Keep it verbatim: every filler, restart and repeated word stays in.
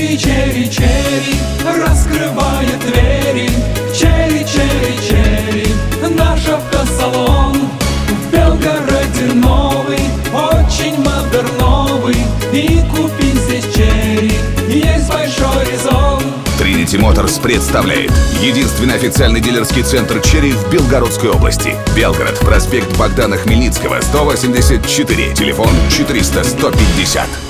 Черри, черри, черри раскрывает двери. Черри, черри, черри наш автосалон. В Белгороде новый, очень модерновый. И купить здесь черри есть большой резон. Trinity Motors представляет единственный официальный дилерский центр «Черри» в Белгородской области. Белгород, проспект Богдана Хмельницкого, сто восемьдесят четыре, телефон четыреста сто пятьдесят.